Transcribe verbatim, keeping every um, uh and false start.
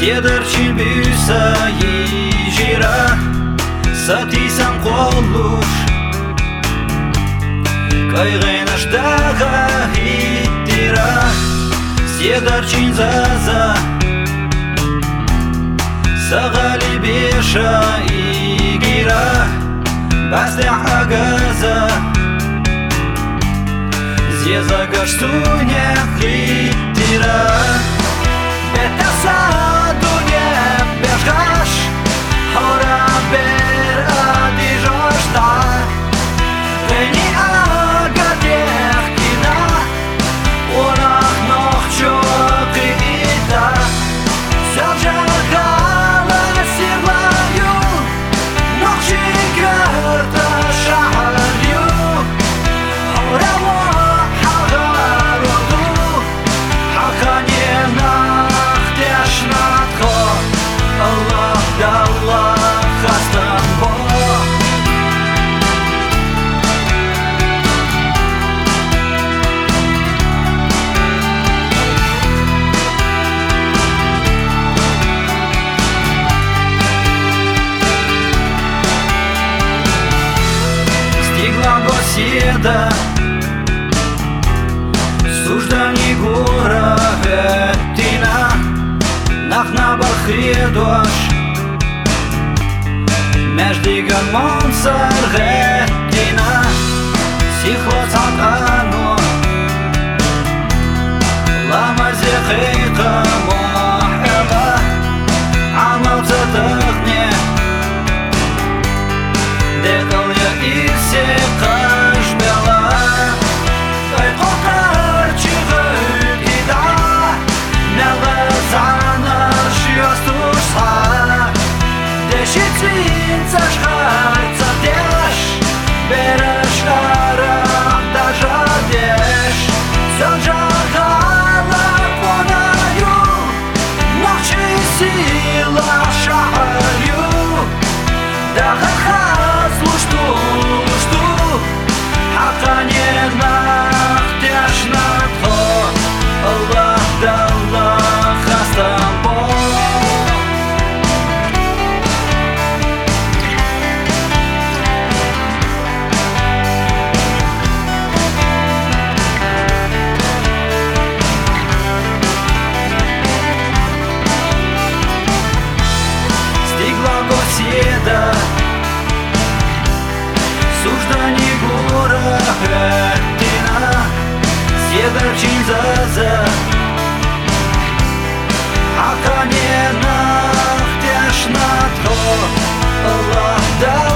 Седірчен бүйса ежира Сатисам қолуш Кайғайнаштаға иттира Седірчен заза Сағали беша игира Бастях агаза Зезагаш сунях иттира Это садуне бежаш Хора бер адижашта Вени агадех кина Орах нохчо киита Сяджагала сирлаю Нохчи гарта шахарю Хораво хагароду Хаканена Allah Allah hastan bo Стигла госеда Суждани гора ветина Нахна бахредош Междиган монсар гетина Сихлоцат ано Лама зехейка мохева Амал цатахне Декал я ирсе кашбела Ай кохар чигы ида Мела зана шьёстушса Дешицвинца шхарца деш Береш арах даже деш Сёджагала понаю Ночи сила шахарю Дахахаз лушту лушту Хаканенах тяжнатхо Allah даллах хастам бо Госеда Суждани гора гетина Седірчен заза Хаканенах тяжнатхо Allah да